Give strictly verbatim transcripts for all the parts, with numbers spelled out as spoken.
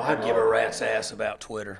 I give a rat's ass about Twitter.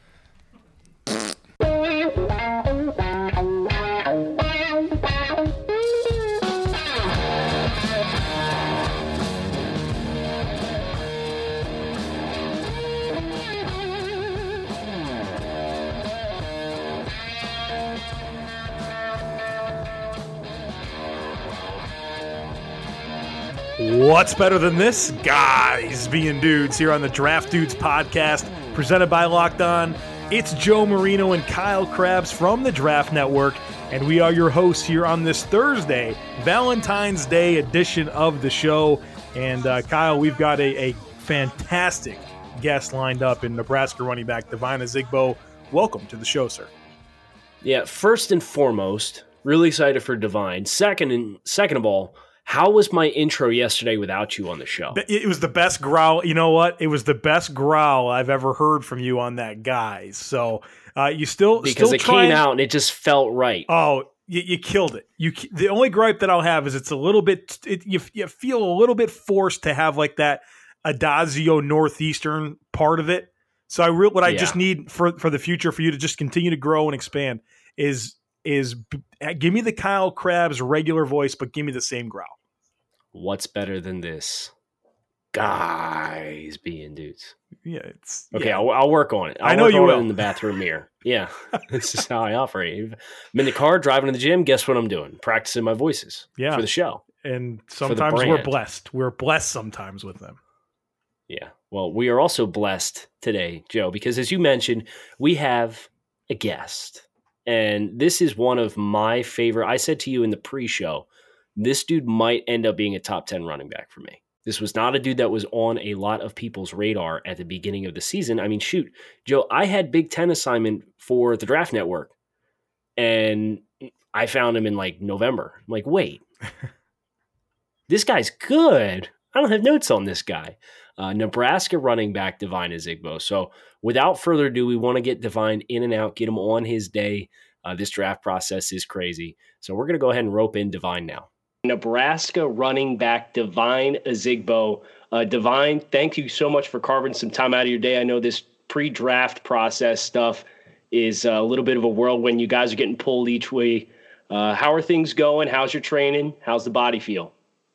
What's better than this? Guys being dudes here on the Draft Dudes podcast, presented by Locked On. It's Joe Marino and Kyle Krabs from the Draft Network, and we are your hosts here on this Thursday, Valentine's Day edition of the show. And uh, Kyle, we've got a, a fantastic guest lined up in Nebraska running back Devine Ozigbo. Welcome to the show, sir. Yeah, first and foremost, really excited for Devine. Second, and second of all, how was my intro yesterday without you on the show? It was the best growl. You know what? It was the best growl I've ever heard from you on that, guys. So uh, you still because still it trying... came out and it just felt right. Oh, you, you killed it. You the only gripe that I'll have is it's a little bit. It, you you feel a little bit forced to have like that Adagio Northeastern part of it. So I real what I yeah. just need for for the future for you to just continue to grow and expand is is give me the Kyle Krabs regular voice, but give me the same growl. What's better than this? Guys being dudes. Yeah, it's okay. Yeah. I'll, I'll work on it. I'll I know work you on will it in the bathroom mirror. Yeah, this is how I operate. I'm in the car driving to the gym. Guess what I'm doing? Practicing my voices. Yeah. For the show. And sometimes we're blessed. We're blessed sometimes with them. Yeah. Well, we are also blessed today, Joe, because as you mentioned, we have a guest, and this is one of my favorite. I said to you in the pre-show, this dude might end up being a top ten running back for me. This was not a dude that was on a lot of people's radar at the beginning of the season. I mean, shoot, Joe, I had Big Ten assignment for the Draft Network, and I found him in like November. I'm like, wait, this guy's good. I don't have notes on this guy. Uh, Nebraska running back Devine Ozigbo. So without further ado, we want to get Devine in and out, get him on his day. Uh, this draft process is crazy. So we're going to go ahead and rope in Devine now. Nebraska running back Devine Ozigbo. Uh, Devine, thank you so much for carving some time out of your day. I know this pre-draft process stuff is a little bit of a whirlwind. You guys are getting pulled each way. Uh, how are things going? How's your training? How's the body feel?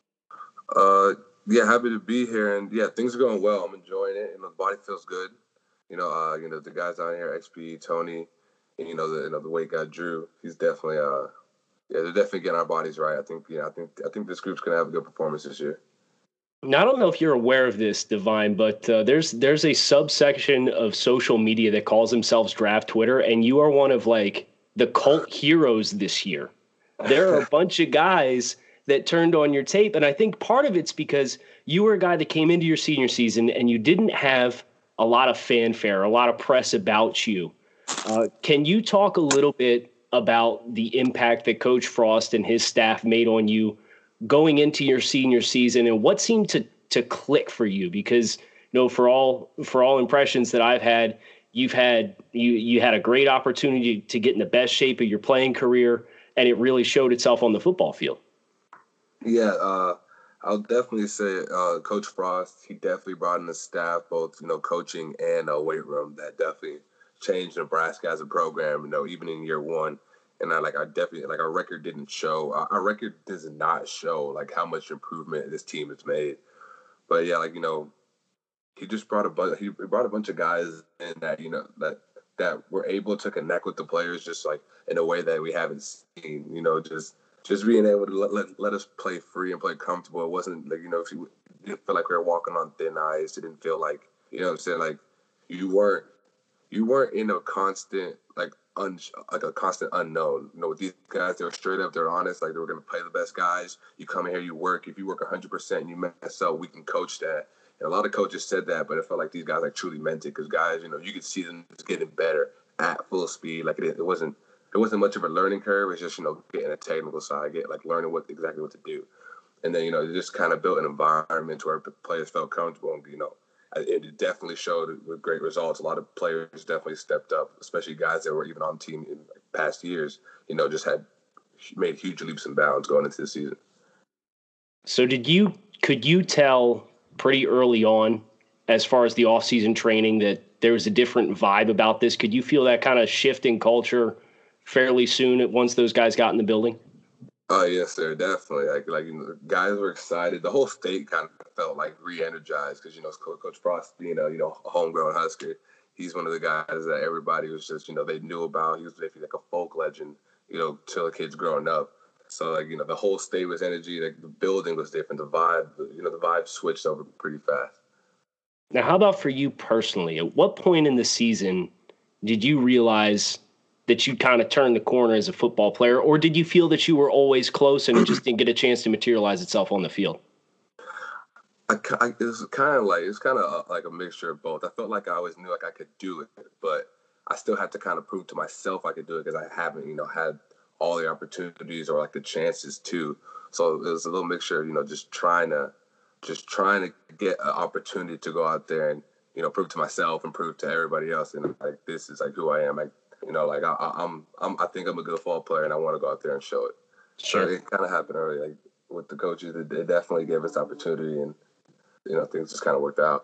Uh, yeah, happy to be here. And yeah, things are going well. I'm enjoying it. And the body feels good. You know, uh, you know, the guys down here, X P, Tony, and, you know, the, you know, the weight guy, Drew, he's definitely, uh, yeah, they're definitely getting our bodies right. I think, yeah, I think, I think this group's going to have a good performance this year. Now, I don't know if you're aware of this, Devine, but uh, there's there's a subsection of social media that calls themselves Draft Twitter, and you are one of, like, the cult heroes this year. There are a bunch of guys that turned on your tape, and I think part of it's because you were a guy that came into your senior season and you didn't have a lot of fanfare, a lot of press about you. Uh, can you talk a little bit about the impact that Coach Frost and his staff made on you going into your senior season, and what seemed to to click for you? Because, you know, for all for all impressions that I've had, you've had you you had a great opportunity to get in the best shape of your playing career, and it really showed itself on the football field. Yeah, uh, I'll definitely say uh, Coach Frost, he definitely brought in the staff, both, you know, coaching and a weight room that definitely changed Nebraska as a program, you know, even in year one. And I like, I definitely, like, our record didn't show, our, our record does not show, like, how much improvement this team has made. But yeah, like, you know, he just brought a bunch, he brought a bunch of guys in that, you know, that, that were able to connect with the players just like in a way that we haven't seen, you know, just, just being able to let, let, let us play free and play comfortable. It wasn't like, you know, if you didn't feel like we were walking on thin ice, it didn't feel like, you know what I'm saying? Like, you weren't, you weren't in a constant, like, un, like a constant unknown. You know, with these guys, they were straight up, they're honest, like they were going to play the best guys. You come in here, you work. If you work one hundred percent and you mess up, we can coach that. And a lot of coaches said that, but it felt like these guys like truly meant it because guys, you know, you could see them just getting better at full speed. Like it, it wasn't, it wasn't much of a learning curve. It's just, you know, getting a technical side, get like learning what exactly what to do. And then, you know, just kind of built an environment where the players felt comfortable and, you know, it definitely showed with great results. A lot of players definitely stepped up, especially guys that were even on the team in like past years, you know, just had made huge leaps and bounds going into the season. So did you, could you tell pretty early on as far as the off-season training, that there was a different vibe about this? Could you feel that kind of shift in culture fairly soon once those guys got in the building? Oh yes, sir, definitely. Like, like you know, guys were excited. The whole state kind of felt like re-energized because you know, Coach, Coach Frost being a you know a homegrown Husker, he's one of the guys that everybody was just you know they knew about. He was basically like a folk legend, you know, till the kids growing up. So like you know, the whole state was energy. Like the building was different. The vibe, you know, the vibe switched over pretty fast. Now, how about for you personally? At what point in the season did you realize that you kind of turned the corner as a football player, or did you feel that you were always close and it just didn't get a chance to materialize itself on the field? I, I, it was kind of like, it was kind of like a mixture of both. I felt like I always knew like I could do it, but I still had to kind of prove to myself I could do it because I haven't, you know, had all the opportunities or like the chances to. So it was a little mixture of, you know, just trying to, just trying to get an opportunity to go out there and, you know, prove to myself and prove to everybody else. And like, this is like who I am. Like, you know, like I, I'm, I'm, I think I'm a good football player and I want to go out there and show it. Sure. So it kind of happened early, like with the coaches, they definitely gave us opportunity and, you know, things just kind of worked out.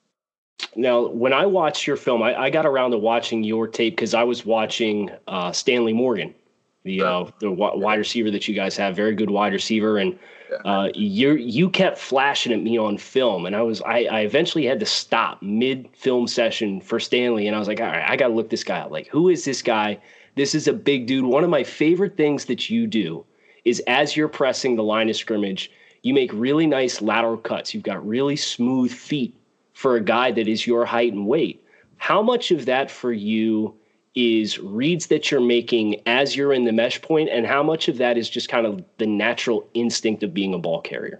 Now, when I watched your film, I, I got around to watching your tape because I was watching uh, Stanley Morgan, the uh, the w- wide receiver that you guys have, very good wide receiver, and uh, you you kept flashing at me on film, and I was I, I eventually had to stop mid film session for Stanley, and I was like, all right, I got to look this guy up. Like, who is this guy? This is a big dude. One of my favorite things that you do is as you're pressing the line of scrimmage, you make really nice lateral cuts. You've got really smooth feet for a guy that is your height and weight. How much of that for you is reads that you're making as you're in the mesh point, and how much of that is just kind of the natural instinct of being a ball carrier?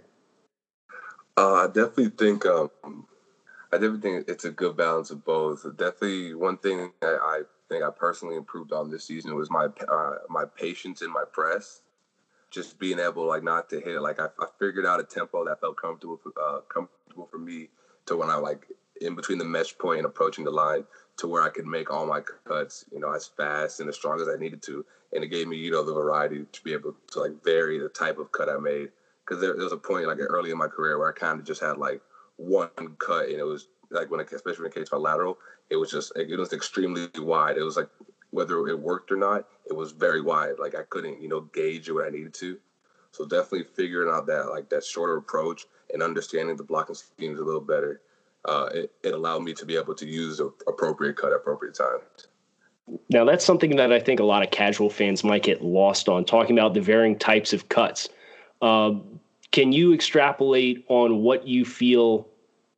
Uh, I definitely think um, I definitely think it's a good balance of both. Definitely one thing I, I think I personally improved on this season was my uh, my patience in my press. Just being able like not to hit it. Like I, I figured out a tempo that felt comfortable for, uh, comfortable for me to when I like in between the mesh point and approaching the line to where I could make all my cuts, you know, as fast and as strong as I needed to. And it gave me, you know, the variety to be able to like vary the type of cut I made. Cause there, there was a point like early in my career where I kind of just had like one cut and it was like when, it, especially when it came to my lateral, it was just, it was extremely wide. It was like, whether it worked or not, it was very wide. Like I couldn't, you know, gauge what I needed to. So definitely figuring out that like that shorter approach and understanding the blocking schemes a little better. Uh, it, it allowed me to be able to use the appropriate cut at appropriate times. Now that's something that I think a lot of casual fans might get lost on, talking about the varying types of cuts. Um, can you extrapolate on what you feel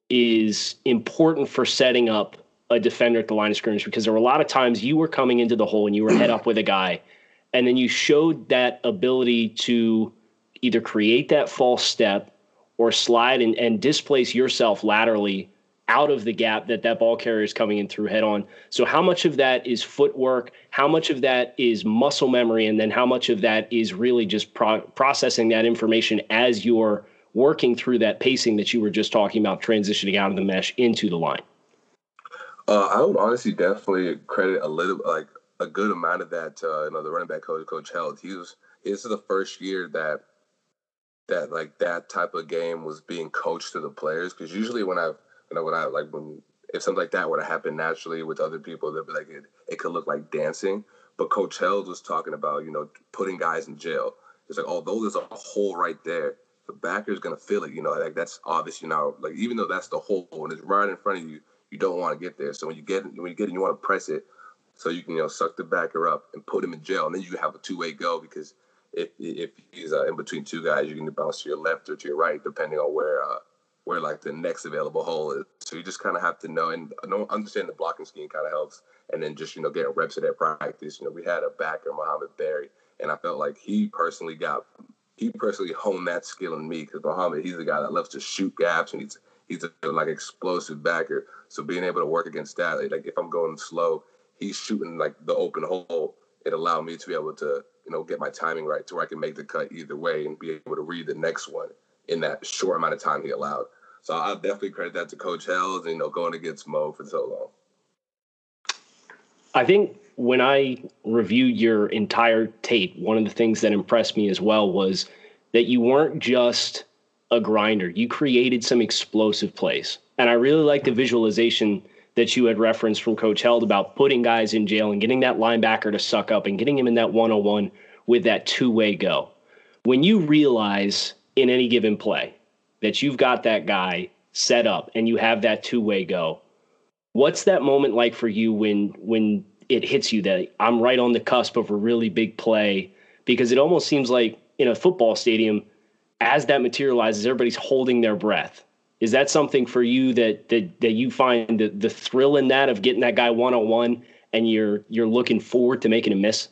is important for setting up a defender at the line of scrimmage? Because there were a lot of times you were coming into the hole and you were head up with a guy, and then you showed that ability to either create that false step or slide and, and displace yourself laterally out of the gap that that ball carrier is coming in through head on. So how much of that is footwork? How much of that is muscle memory? And then how much of that is really just pro- processing that information as you're working through that pacing that you were just talking about, transitioning out of the mesh into the line? Uh, I would honestly definitely credit a little, like a good amount of that to uh, you know, the running back coach, Coach Held. He was, this is the first year that that like that type of game was being coached to the players. Because usually when I, you know, when I like when if something like that were to happen naturally with other people, they'd be like it, it could look like dancing. But Coach Held was talking about, you know, putting guys in jail. It's like, although there's a hole right there, the backer's gonna feel it. You know, like that's obvious. You know, like even though that's the hole and it's right in front of you, you don't want to get there. So when you get when you get it, you want to press it so you can, you know, suck the backer up and put him in jail, and then you have a two-way go because if if he's uh, in between two guys, you can bounce to your left or to your right depending on where uh, where like the next available hole is. So you just kind of have to know and know, understand the blocking scheme kind of helps, and then just, you know, getting reps of that practice. You know, we had a backer, Muhammad Berry, and I felt like he personally got he personally honed that skill in me because Muhammad, he's the guy that loves to shoot gaps and he's he's a like explosive backer. So being able to work against that, like if I'm going slow, he's shooting like the open hole. It allowed me to be able to, you know, get my timing right to where I can make the cut either way and be able to read the next one in that short amount of time he allowed. So I definitely credit that to Coach Held and, you know, going against Mo for so long. I think when I reviewed your entire tape, one of the things that impressed me as well was that you weren't just a grinder. You created some explosive plays. And I really like the visualization that you had referenced from Coach Held about putting guys in jail and getting that linebacker to suck up and getting him in that one-on-one with that two-way go. When you realize in any given play that you've got that guy set up and you have that two-way go, what's that moment like for you when when it hits you that I'm right on the cusp of a really big play? Because it almost seems like in a football stadium, as that materializes, everybody's holding their breath. Is that something for you that that that you find the, the thrill in that of getting that guy one-on-one and you're you're looking forward to making a miss?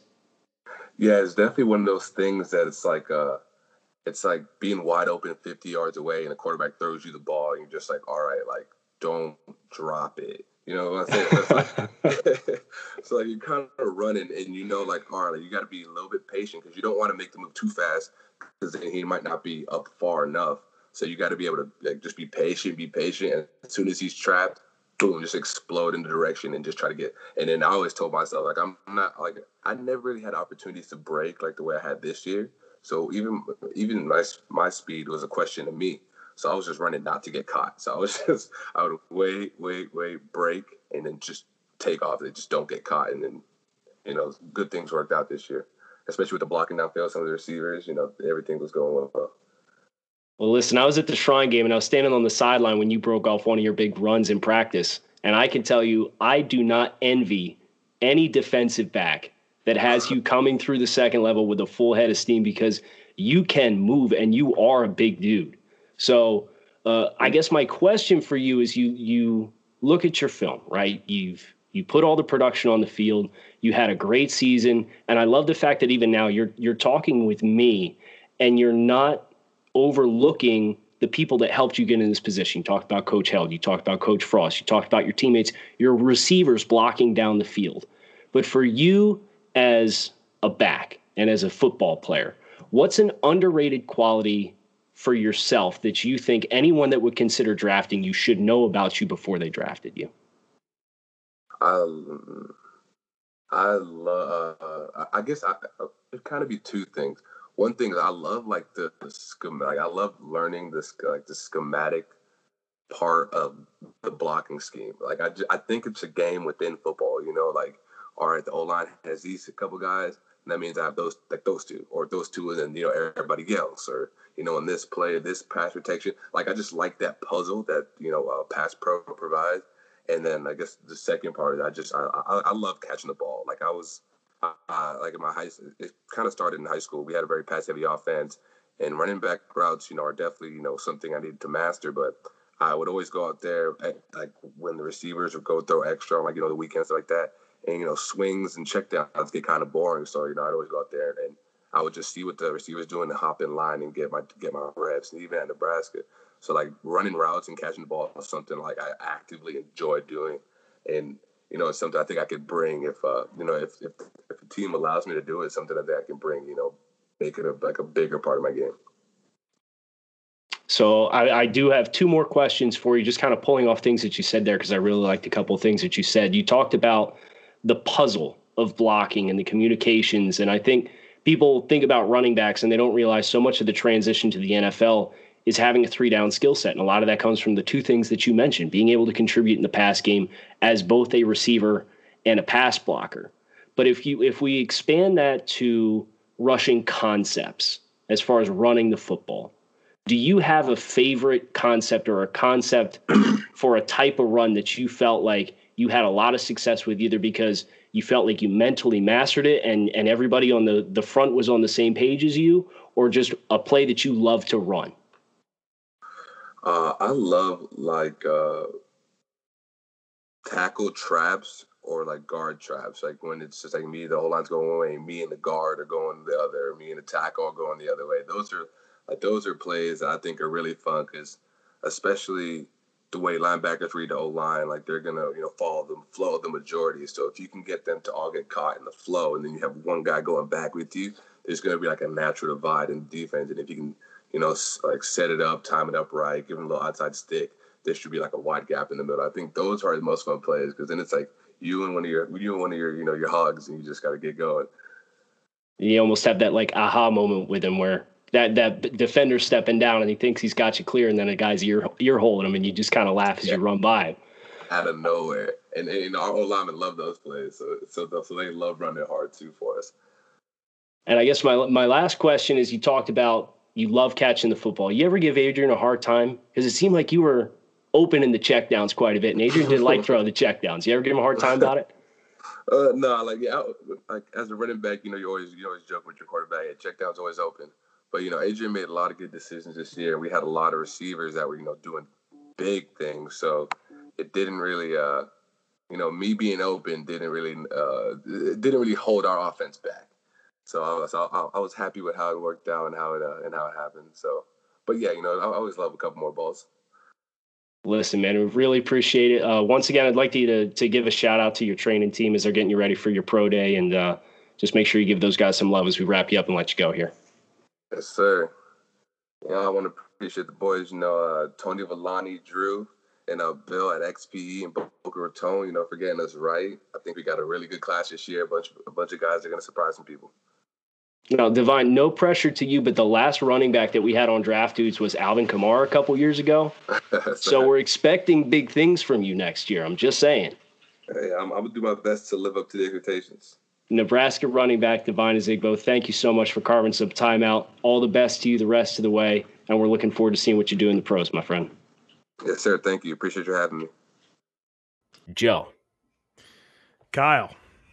Yeah, it's definitely one of those things that it's like uh it's like being wide open fifty yards away and the quarterback throws you the ball and you're just like, all right, like, don't drop it. You know what I'm saying? It's like, so like you're kind of running and you know, like, all right, you got to be a little bit patient because you don't want to make the move too fast because then he might not be up far enough. So you got to be able to like just be patient, be patient. And as soon as he's trapped, boom, just explode in the direction and just try to get. And then I always told myself, like, I'm not like, I never really had opportunities to break like the way I had this year. So even even my my speed was a question to me. So I was just running not to get caught. So I was just, I would wait, wait, wait, break, and then just take off. And just don't get caught. And then, you know, good things worked out this year, especially with the blocking downfield, some of the receivers, you know, everything was going well. Well, listen, I was at the Shrine game and I was standing on the sideline when you broke off one of your big runs in practice. And I can tell you, I do not envy any defensive back that has you coming through the second level with a full head of steam because you can move and you are a big dude. So uh, I guess my question for you is you you look at your film, right? You've you put all the production on the field. You had a great season. And I love the fact that even now you're you're talking with me and you're not overlooking the people that helped you get in this position. You talked about Coach Held. You talked about Coach Frost. You talked about your teammates, your receivers blocking down the field. But for you as a back and as a football player, what's an underrated quality for yourself that you think anyone that would consider drafting you should know about you before they drafted you? Um, I love, uh, I guess I, it kind of be two things. One thing is I love like the, the schematic. I love learning this like the schematic part of the blocking scheme. Like I, I think it's a game within football. You know, like all right, the O line has these a couple guys, and that means I have those like those two, or those two, and then you know everybody else, or you know in this play, this pass protection. Like I just like that puzzle that you know uh, Pass Pro provides. And then I guess the second part is I just I I, I love catching the ball. Like I was. Uh, like in my high, it kind of started in high school. We had a very pass-heavy offense, and running back routes, you know, are definitely you know something I needed to master. But I would always go out there, at, like when the receivers would go throw extra on, like you know the weekends like that, and you know swings and checkdowns get kind of boring. So you know I'd always go out there and I would just see what the receivers doing and hop in line and get my get my reps. And even at Nebraska, so like running routes and catching the ball was something like I actively enjoyed doing, and you know, it's something I think I could bring if, uh, you know, if, if if the team allows me to do it, something that I can bring, you know, make it a, like a bigger part of my game. So I, I do have two more questions for you, just kind of pulling off things that you said there, because I really liked a couple of things that you said. You talked about the puzzle of blocking and the communications, and I think people think about running backs and they don't realize so much of the transition to the N F L is having a three-down skill set. And a lot of that comes from the two things that you mentioned, being able to contribute in the pass game as both a receiver and a pass blocker. But if you if we expand that to rushing concepts as far as running the football, do you have a favorite concept or a concept for a type of run that you felt like you had a lot of success with, either because you felt like you mentally mastered it and, and everybody on the, the front was on the same page as you, or just a play that you love to run? Uh, I love like uh, tackle traps or like guard traps. Like when it's just like me, the whole line's going one way, and me and the guard are going the other, me and the tackle are going the other way. Those are like those are plays that I think are really fun because, especially the way linebackers read the O line, like they're gonna you know follow the flow of the majority. So if you can get them to all get caught in the flow, and then you have one guy going back with you, there's gonna be like a natural divide in defense. And if you can you know, like set it up, time it up right, give him a little outside stick, there should be like a wide gap in the middle. I think those are the most fun plays because then it's like you and one of your, you and one of your, you know, your hugs, and you just got to get going. You almost have that like aha moment with him where that that defender stepping down and he thinks he's got you clear, and then a guy's ear ear holding him, and you just kind of laugh as yeah. you run by him. Out of nowhere. And, and you know, our old linemen love those plays, so so so they love running hard too for us. And I guess my my last question is, you talked about you love catching the football. You ever give Adrian a hard time? Because it seemed like you were open in the checkdowns quite a bit, and Adrian didn't like throwing the checkdowns. You ever give him a hard time about it? Uh, no, like yeah, like as a running back, you know, you always you always joke with your quarterback. Yeah, checkdown's always open. But you know, Adrian made a lot of good decisions this year. We had a lot of receivers that were you know doing big things, so it didn't really, uh, you know, me being open didn't really uh, it didn't really hold our offense back. So I was I, I was happy with how it worked out and how it uh, and how it happened. So, but yeah, you know, I, I always love a couple more balls. Listen, man, we really appreciate it. Uh, once again, I'd like to, to to give a shout out to your training team as they're getting you ready for your pro day, and uh, just make sure you give those guys some love as we wrap you up and let you go here. Yes, sir. Yeah, I want to appreciate the boys. You know, uh, Tony Villani, Drew, and uh, Bill at X P E and Boca Raton. You know, for getting us right. I think we got a really good class this year. A bunch, a bunch of guys are going to surprise some people. Now, Divine, no pressure to you, but the last running back that we had on Draft Dudes was Alvin Kamara a couple years ago. So we're expecting big things from you next year. I'm just saying. Hey, I'm, I'm going to do my best to live up to the expectations. Nebraska running back Divine Ezigbo, thank you so much for carving some time out. All the best to you the rest of the way, and we're looking forward to seeing what you do in the pros, my friend. Yes, sir. Thank you. Appreciate you having me. Joe. Kyle.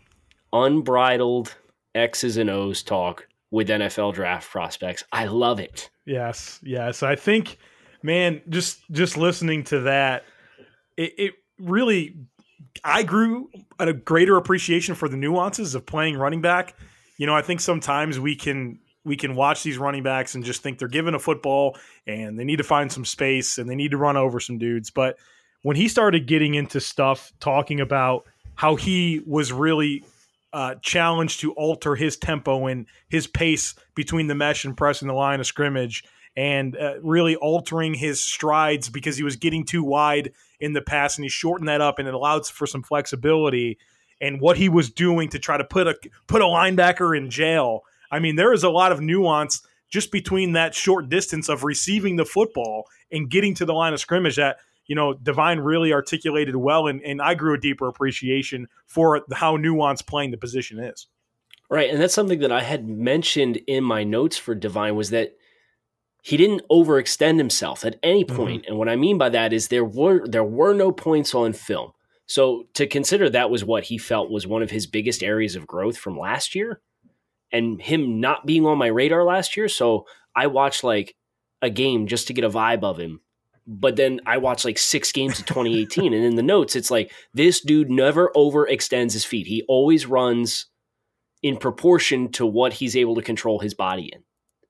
Unbridled X's and O's talk with N F L draft prospects. I love it. Yes, yes. I think, man, just just listening to that, it, it really, I grew a greater appreciation for the nuances of playing running back. You know, I think sometimes we can we can watch these running backs and just think they're given a football and they need to find some space and they need to run over some dudes. But when he started getting into stuff, talking about how he was really Uh, challenge to alter his tempo and his pace between the mesh and pressing the line of scrimmage, and uh, really altering his strides because he was getting too wide in the pass, and he shortened that up, and it allowed for some flexibility. And what he was doing to try to put a put a linebacker in jail. I mean, there is a lot of nuance just between that short distance of receiving the football and getting to the line of scrimmage that, you know, Divine really articulated well, and, and I grew a deeper appreciation for how nuanced playing the position is. Right, and that's something that I had mentioned in my notes for Divine, was that he didn't overextend himself at any point. Mm-hmm. And what I mean by that is there were there were no points on film. So to consider that was what he felt was one of his biggest areas of growth from last year, and him not being on my radar last year. So I watched like a game just to get a vibe of him. But then I watched like six games of twenty eighteen, and in the notes, it's like, this dude never overextends his feet. He always runs in proportion to what he's able to control his body in.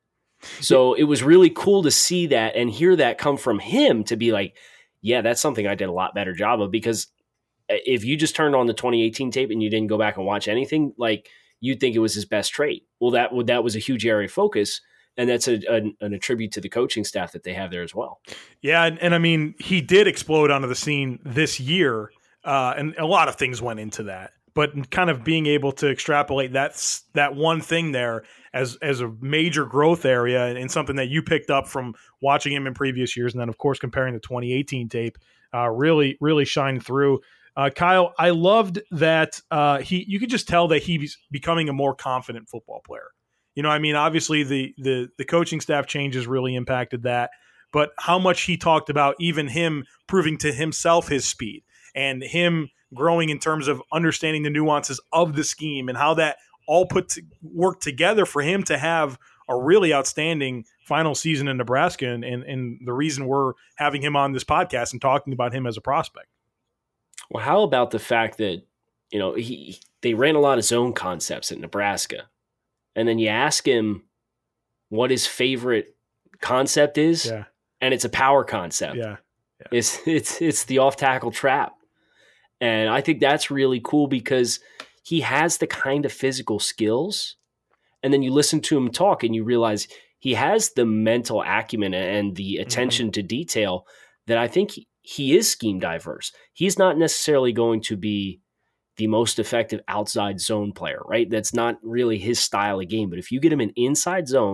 So it was really cool to see that and hear that come from him, to be like, yeah, that's something I did a lot better job of, because if you just turned on the twenty eighteen tape and you didn't go back and watch anything, like, you'd think it was his best trait. Well, that, that was a huge area of focus. And that's a, a, an attribute to the coaching staff that they have there as well. Yeah, and, and I mean, he did explode onto the scene this year, uh, and a lot of things went into that. But kind of being able to extrapolate that, that one thing there as as a major growth area, and, and something that you picked up from watching him in previous years, and then, of course, comparing the twenty eighteen tape, uh, really, really shined through. Uh, Kyle, I loved that uh, he. You could just tell that he's becoming a more confident football player. You know, I mean, obviously the, the the coaching staff changes really impacted that, but how much he talked about even him proving to himself his speed and him growing in terms of understanding the nuances of the scheme and how that all put to work together for him to have a really outstanding final season in Nebraska, and, and, and the reason we're having him on this podcast and talking about him as a prospect. Well, how about the fact that, you know, he they ran a lot of zone concepts at Nebraska. And then you ask him what his favorite concept is, yeah. and it's a power concept. Yeah. yeah. It's it's it's the off-tackle trap. And I think that's really cool because he has the kind of physical skills. And then you listen to him talk and you realize he has the mental acumen and the attention mm-hmm. to detail that I think he, he is scheme diverse. He's not necessarily going to be the most effective outside zone player, right? That's not really his style of game. But if you get him an inside zone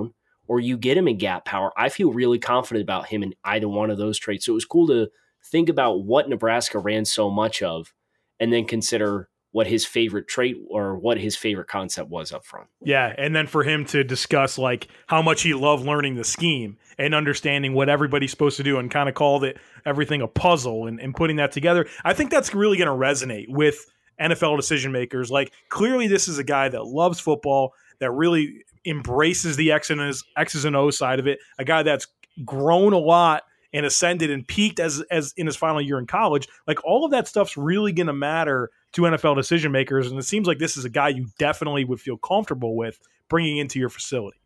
or you get him in gap power, I feel really confident about him in either one of those traits. So it was cool to think about what Nebraska ran so much of and then consider what his favorite trait or what his favorite concept was up front. Yeah, and then for him to discuss like how much he loved learning the scheme and understanding what everybody's supposed to do and kind of called it everything a puzzle and, and putting that together. I think that's really going to resonate with N F L decision makers. Like clearly this is a guy that loves football, that really embraces the X and O's, X's and O's side of it, a guy that's grown a lot and ascended and peaked as as in his final year in college. Like all of that stuff's really going to matter to N F L decision makers, and it seems like this is a guy you definitely would feel comfortable with bringing into your facility.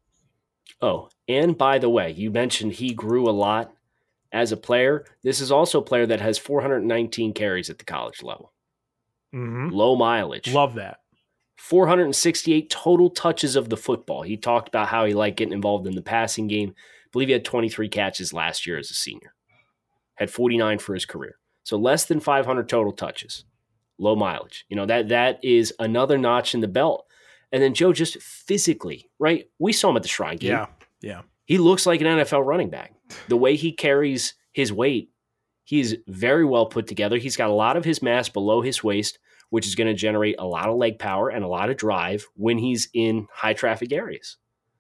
Oh, and by the way, you mentioned he grew a lot as a player. This is also a player that has four hundred nineteen carries at the college level. Mm-hmm. Low mileage. Love that. four hundred sixty-eight total touches of the football. He talked about how he liked getting involved in the passing game. I believe he had twenty-three catches last year as a senior. Had forty-nine for his career. So less than five hundred total touches. Low mileage. You know, that that is another notch in the belt. And then Joe, just physically, right? We saw him at the Shrine game. Yeah, yeah. He looks like an N F L running back. The way he carries his weight, he's very well put together. He's got a lot of his mass below his waist, which is going to generate a lot of leg power and a lot of drive when he's in high traffic areas.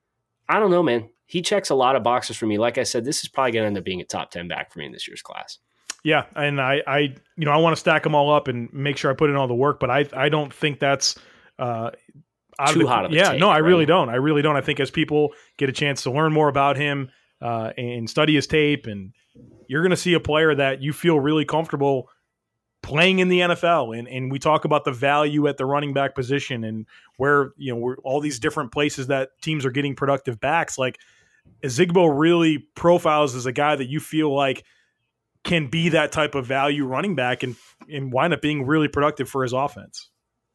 I don't know, man. He checks a lot of boxes for me. Like I said, this is probably going to end up being a top ten back for me in this year's class. Yeah, and I, I, you know, I want to stack them all up and make sure I put in all the work, but I, I don't think that's uh, out too of the, hot of a yeah, take, no, I right? really don't. I really don't. I think as people get a chance to learn more about him uh, and study his tape, and you're going to see a player that you feel really comfortable playing in the N F L. And and we talk about the value at the running back position and where, you know, we're all these different places that teams are getting productive backs. Like Ozigbo really profiles as a guy that you feel like can be that type of value running back and, and wind up being really productive for his offense.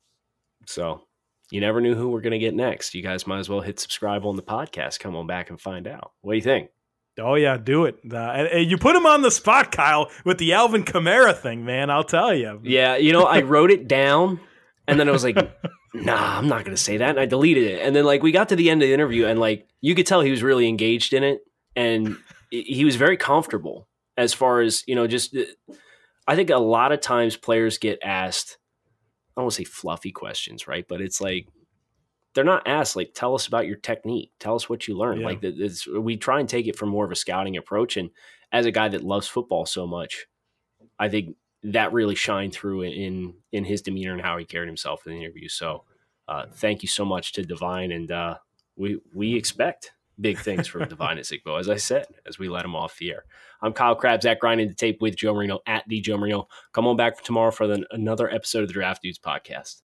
So you never knew who we're going to get next. You guys might as well hit subscribe on the podcast. Come on back and find out. What do you think? Oh, yeah, do it. Uh, and, and you put him on the spot, Kyle, with the Alvin Kamara thing, man. I'll tell you. Yeah, you know, I wrote it down, and then I was like, nah, I'm not going to say that, and I deleted it. And then, like, we got to the end of the interview, and, like, you could tell he was really engaged in it, and he was very comfortable as far as, you know, just I think a lot of times players get asked, I don't want to say fluffy questions, right? But it's like, they're not asked, like, tell us about your technique. Tell us what you learned. Yeah. Like, it's, we try and take it from more of a scouting approach. And as a guy that loves football so much, I think that really shined through in in his demeanor and how he carried himself in the interview. So uh, thank you so much to Divine. And uh, we we expect big things from Divine Ozigbo, as I said, as we let him off the air. I'm Kyle Krabs at Grinding the Tape with Joe Marino at the Joe Marino. Come on back for tomorrow for the, another episode of the Draft Dudes podcast.